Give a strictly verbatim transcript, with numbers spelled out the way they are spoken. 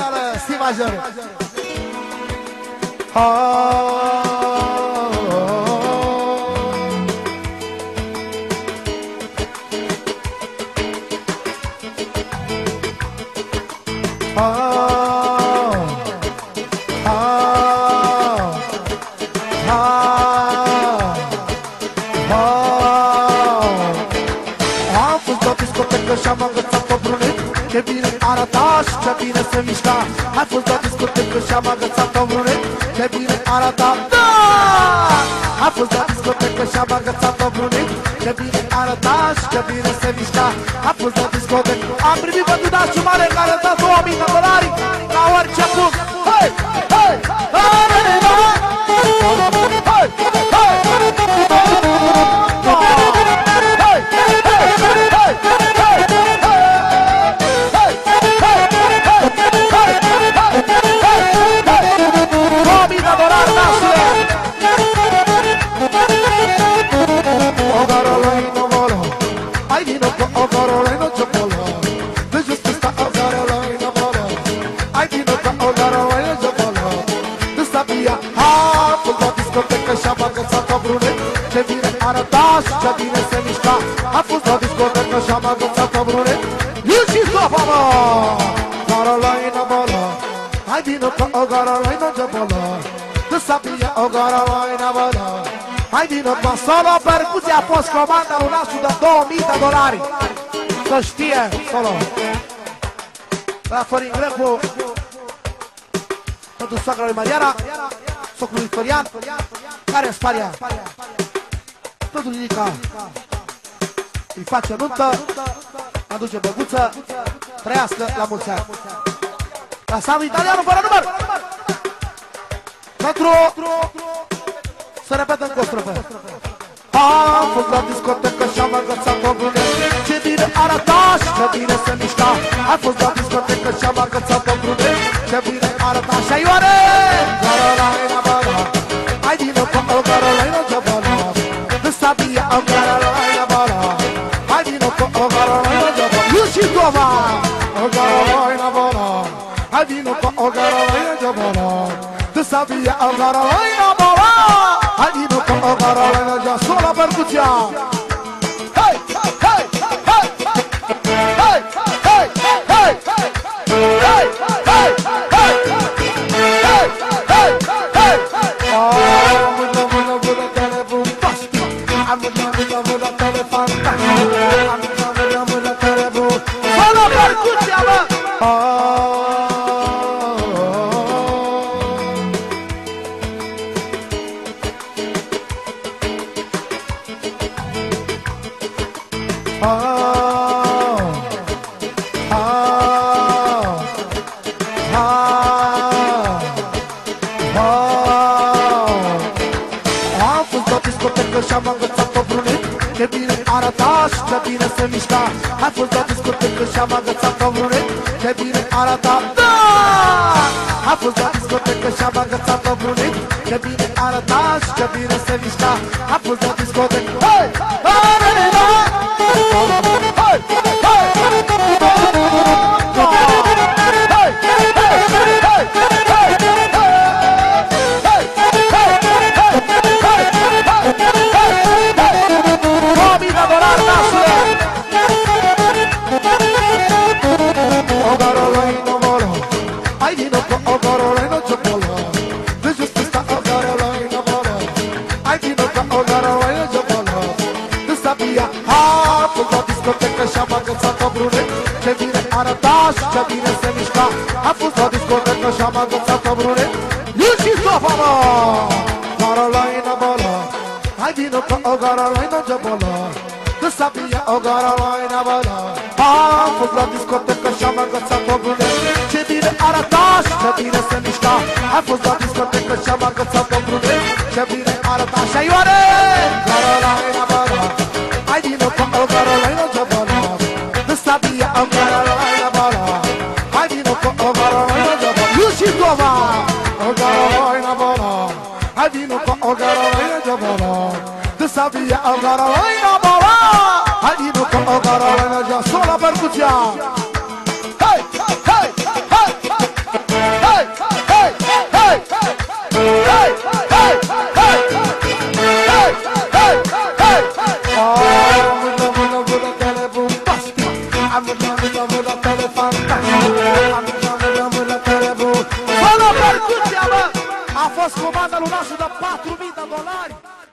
specială, si major. Ah. Și-am agățat o brunet, ce bine arăta și ce bine se mișca. Ai fost la discotecă și-am agățat o brunet, ce bine arăta. Da! Ai fost la discotecă și-am agățat o brunet, ce bine arăta și ce bine se mișca. Ai fost la discotecă. Am primit bătudașul mare care a dat două mii de dolari la orice punct. Hei! Hei! Hei! Hei! Și-am agățat o brunet, ce bine arăta și ce bine se mișca. A fost la discotecă și-am agățat o brunet. Eu și stopa, mă! Carolina, bălă, hai vină ca o Carolina, ce bălă. Tu sabia o Carolina, bălă, hai vină ca solo percuție. A fost comanda lui Nasu de două mii de dolari. Să știe, solo. La Florin Grecu, pentru soacra lui Mariana, socrul lui Florian, care sparia totul Linica îi face nuntă, aduce băguță, trăiască la mulți ani. La Samu Italianu fără număr, pentru să repetă încă o strofă. Am fost la discotecă și-am agățat o brunet, ce bine arăta și ce bine se mișca. Am fost la discotecă și-am agățat o brunet, ce bine arăta. Și-ai oare Carolina, băla, hai vină cu o Carolina, ce băla. Nu sabia o Carolina, băla, hai vină cu o Carolina, ce băla. Eu și Toma, o Carolina, băla, hai vină cu o Carolina, ce băla. Nu sabia o Carolina, băla, hai vină cu o Carolina, ce băla. Sola percuția. Hei, hei, hei, hei, hei, hei, hei, hei, hei, hei, hei, hei. Am văzut, văzut, văzut, telefon fantastic. Am văzut, văzut, văzut, telefon fantastic. Am văzut, văzut, văzut, telefon. Sola percuția, mă. Și-am agățat o brunet, ce bine arăta și ce bine se mișca. Ai fost la discotecă și-am agățat o brunet, ce bine arăta. Da! Ai fost la discotecă și-am agățat o brunet, ce bine arăta și ce bine se mișca. Ai fost la discotecă. Hei! Hei! Hei! Și-am agățat o brunet, ce bine arăta și ce bine se mișca. A fost la discotecă și-am agățat o brunet. Eu și stopa, mă! Carolina, bălă, hai vină ca o Carolina, ce bălă. Tu sabia o Carolina, bălă. Am fost la discotecă și-am agățat o brunet, ce bine arăta și ce bine se mișca. A fost la discotecă și-am agățat o brunet, ce bine arăta. Și-ai oare Carolina, bălă, hai vină ca o Carolina, ce bălă. Sabia o Carolina, bălă, hai vină cu o Carolina, ce bălă. Eu și Toma, o Carolina, bălă, hai vină cu o Carolina, ce bălă. Tu sabia o Carolina, bălă, hai vină cu o Carolina, ce bălă. Sola percuția. Hei, hei, hei, Atunci la tele fantastică, atunci la tele bun. Fără percuția, bă! A fost comanda lui Nașu de patru mii de dolari.